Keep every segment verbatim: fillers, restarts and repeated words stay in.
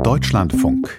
Deutschlandfunk.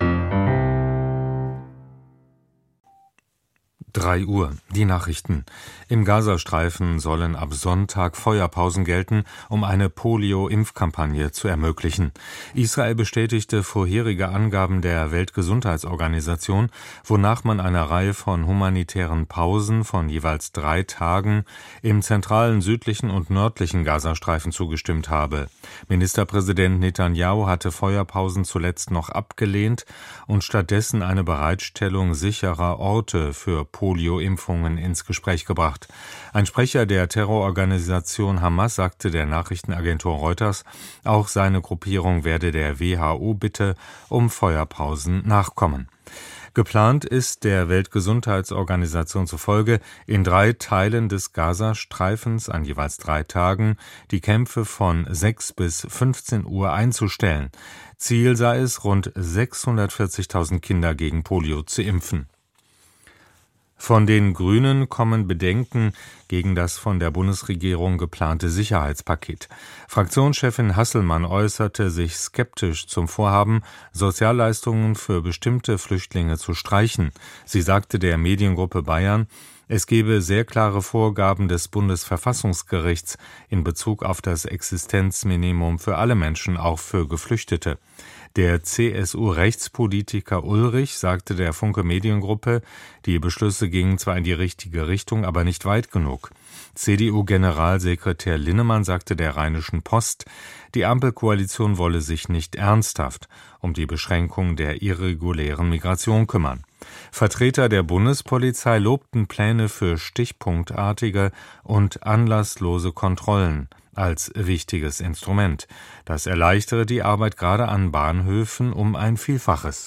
drei Uhr, die Nachrichten. Im Gazastreifen sollen ab Sonntag Feuerpausen gelten, um eine Polio-Impfkampagne zu ermöglichen. Israel bestätigte vorherige Angaben der Weltgesundheitsorganisation, wonach man einer Reihe von humanitären Pausen von jeweils drei Tagen im zentralen, südlichen und nördlichen Gazastreifen zugestimmt habe. Ministerpräsident Netanyahu hatte Feuerpausen zuletzt noch abgelehnt und stattdessen eine Bereitstellung sicherer Orte für Polio-Impfungen ins Gespräch gebracht. Ein Sprecher der Terrororganisation Hamas sagte der Nachrichtenagentur Reuters, auch seine Gruppierung werde der W H O-Bitte um Feuerpausen nachkommen. Geplant ist der Weltgesundheitsorganisation zufolge, in drei Teilen des Gazastreifens an jeweils drei Tagen die Kämpfe von sechs bis fünfzehn Uhr einzustellen. Ziel sei es, rund sechshundertvierzigtausend Kinder gegen Polio zu impfen. Von den Grünen kommen Bedenken gegen das von der Bundesregierung geplante Sicherheitspaket. Fraktionschefin Hasselmann äußerte sich skeptisch zum Vorhaben, Sozialleistungen für bestimmte Flüchtlinge zu streichen. Sie sagte der Mediengruppe Bayern, es gebe sehr klare Vorgaben des Bundesverfassungsgerichts in Bezug auf das Existenzminimum für alle Menschen, auch für Geflüchtete. Der C S U-Rechtspolitiker Ulrich sagte der Funke Mediengruppe, die Beschlüsse gingen zwar in die richtige Richtung, aber nicht weit genug. C D U-Generalsekretär Linnemann sagte der Rheinischen Post, die Ampelkoalition wolle sich nicht ernsthaft um die Beschränkung der irregulären Migration kümmern. Vertreter der Bundespolizei lobten Pläne für stichpunktartige und anlasslose Kontrollen als wichtiges Instrument. Das erleichtere die Arbeit gerade an Bahnhöfen um ein Vielfaches.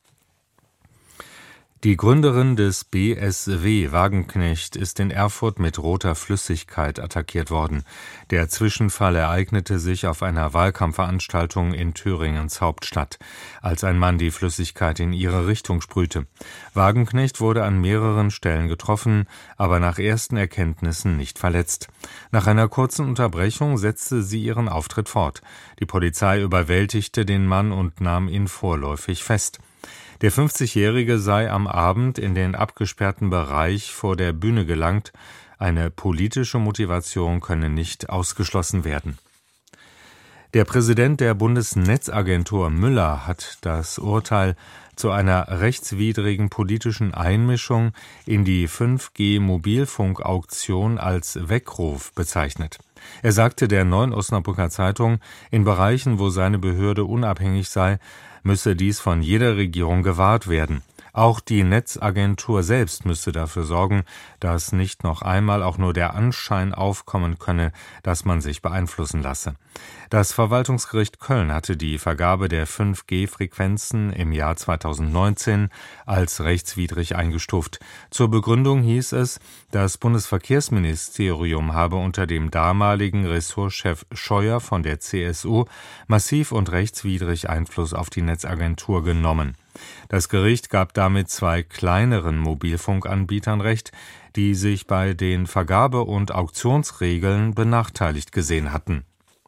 Die Gründerin des B S W, Wagenknecht, ist in Erfurt mit roter Flüssigkeit attackiert worden. Der Zwischenfall ereignete sich auf einer Wahlkampfveranstaltung in Thüringens Hauptstadt, als ein Mann die Flüssigkeit in ihre Richtung sprühte. Wagenknecht wurde an mehreren Stellen getroffen, aber nach ersten Erkenntnissen nicht verletzt. Nach einer kurzen Unterbrechung setzte sie ihren Auftritt fort. Die Polizei überwältigte den Mann und nahm ihn vorläufig fest. Der fünfzigjährige sei am Abend in den abgesperrten Bereich vor der Bühne gelangt. Eine politische Motivation könne nicht ausgeschlossen werden. Der Präsident der Bundesnetzagentur Müller hat das Urteil zu einer rechtswidrigen politischen Einmischung in die fünf G Mobilfunkauktion als Weckruf bezeichnet. Er sagte der Neuen Osnabrücker Zeitung, in Bereichen, wo seine Behörde unabhängig sei, müsse dies von jeder Regierung gewahrt werden. Auch die Netzagentur selbst müsse dafür sorgen, dass nicht noch einmal auch nur der Anschein aufkommen könne, dass man sich beeinflussen lasse. Das Verwaltungsgericht Köln hatte die Vergabe der fünf G Frequenzen im Jahr zweitausendneunzehn als rechtswidrig eingestuft. Zur Begründung hieß es, das Bundesverkehrsministerium habe unter dem damaligen Ressortchef Scheuer von der C S U massiv und rechtswidrig Einfluss auf die Netzagentur genommen. Das Gericht gab damit zwei kleineren Mobilfunkanbietern Recht, die sich bei den Vergabe- und Auktionsregeln benachteiligt gesehen hatten.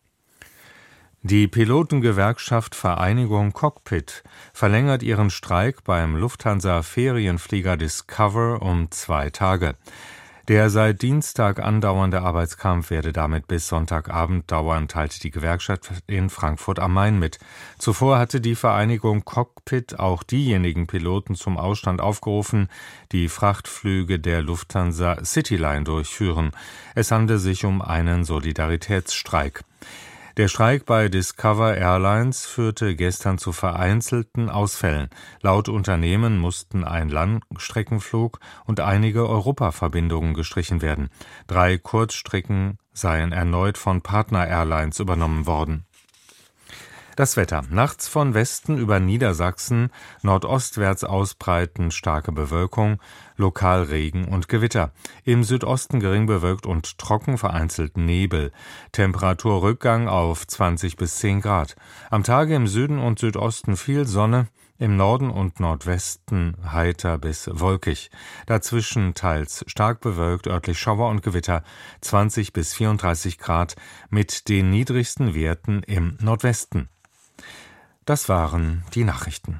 Die Pilotengewerkschaft Vereinigung Cockpit verlängert ihren Streik beim Lufthansa-Ferienflieger Discover um zwei Tage. Der seit Dienstag andauernde Arbeitskampf werde damit bis Sonntagabend dauern, teilte die Gewerkschaft in Frankfurt am Main mit. Zuvor hatte die Vereinigung Cockpit auch diejenigen Piloten zum Ausstand aufgerufen, die Frachtflüge der Lufthansa Cityline durchführen. Es handele sich um einen Solidaritätsstreik. Der Streik bei Discover Airlines führte gestern zu vereinzelten Ausfällen. Laut Unternehmen mussten ein Langstreckenflug und einige Europaverbindungen gestrichen werden. Drei Kurzstrecken seien erneut von Partner Airlines übernommen worden. Das Wetter. Nachts von Westen über Niedersachsen, nordostwärts ausbreitend starke Bewölkung, lokal Regen und Gewitter. Im Südosten gering bewölkt und trocken, vereinzelt Nebel. Temperaturrückgang auf zwanzig bis zehn Grad. Am Tage im Süden und Südosten viel Sonne, im Norden und Nordwesten heiter bis wolkig. Dazwischen teils stark bewölkt, örtlich Schauer und Gewitter, zwanzig bis vierunddreißig Grad mit den niedrigsten Werten im Nordwesten. Das waren die Nachrichten.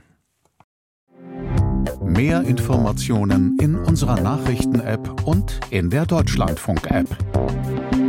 Mehr Informationen in unserer Nachrichten-App und in der Deutschlandfunk-App.